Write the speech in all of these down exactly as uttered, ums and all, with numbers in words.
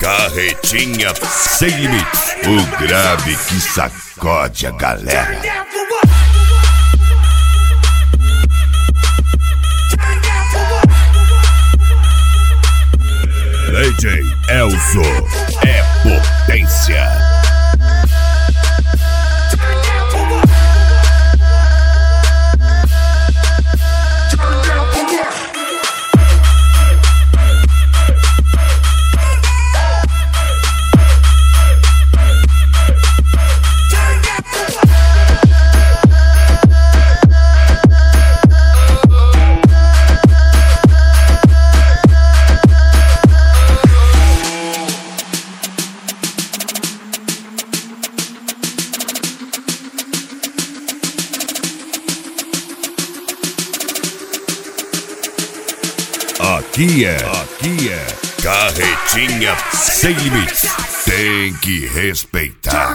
Carretinha sem limites, o grave que sacode a galera. D J Elzo é potência. Aqui é, aqui é Carretinha sem limites. Tem que respeitar.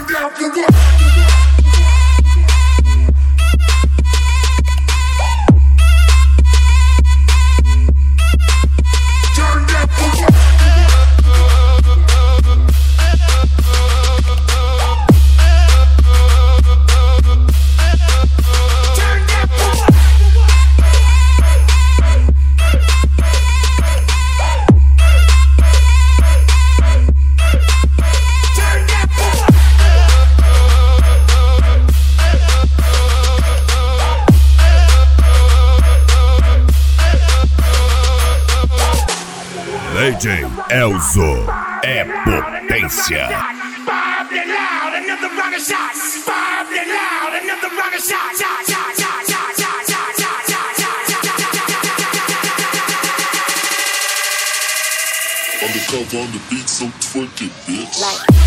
D J Elzo é potência. On the cover on the beat, so twerk it, bitch.